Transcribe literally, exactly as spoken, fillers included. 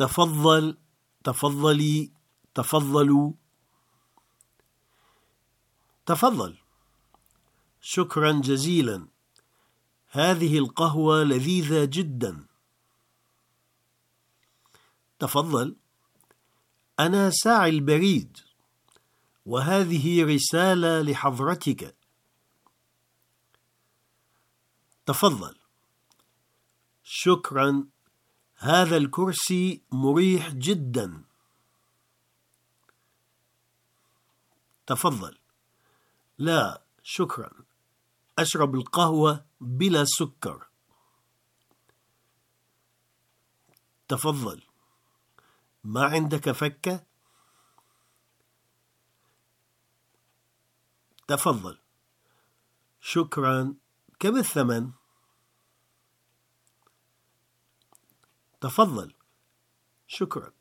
تفضل، تفضلي، تفضلوا. تفضل. شكرا جزيلا، هذه القهوة لذيذة جدا. تفضل. أنا ساعي البريد، وهذه رسالة لحضرتك. تفضل. شكرا، هذا الكرسي مريح جدا. تفضل. لا شكرا، أشرب القهوة بلا سكر. تفضل. ما عندك فكة؟ تفضل. شكرا، كم الثمن؟ تفضل. شكرا.